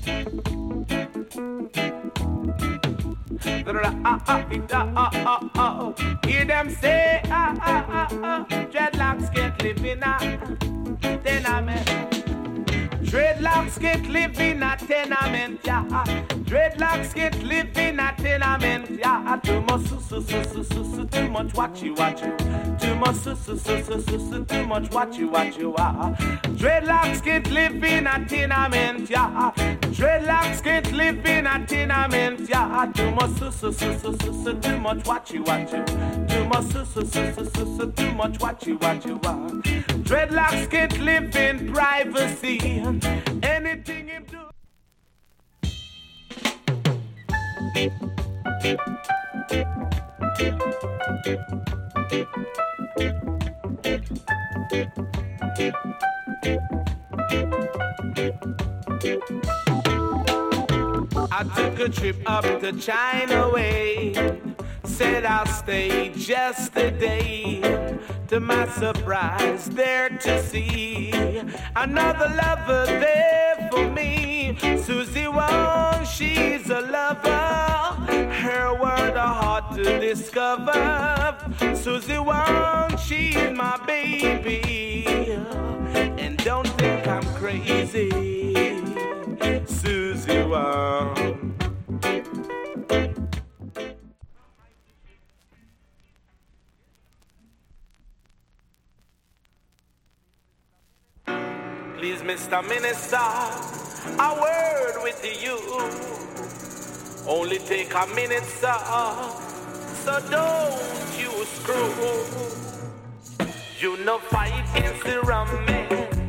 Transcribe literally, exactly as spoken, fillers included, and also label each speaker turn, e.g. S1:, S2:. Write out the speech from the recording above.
S1: Hear them say, ah, ah, ah, ah, dreadlocks can't live in a tenement. Dreadlocks can't live in a tenement, yeah. Dreadlocks can't live in a tenement, yeah. Too much, su, su, su, su, su, su, too much, watch you, watch you. Too much, su, su, su, su, su, su, too much, watch you, watch you, ah. Dreadlocks can't live in a tenement, yeah. Dreadlocks can't live in a tenement, yeah. Too much, su, su, su, su, su, su, too much, watch you, watch you. Too much, su, su, su, su, su, su, too much, watch you, watch you, ah. Dreadlocks can't live in privacy. Anything him do. I took a trip up to China Way. Said I'll stay just a day. To my surprise, there to see another lover there for me. Susie Wong, she's a lover. Her word a heart to discover. Susie Wong, she's my baby. And don't think I'm crazy. Susie Wong. Please, Mister Minister, a word with you. Only take a minute, sir, so don't you screw. You know fight against the rum man.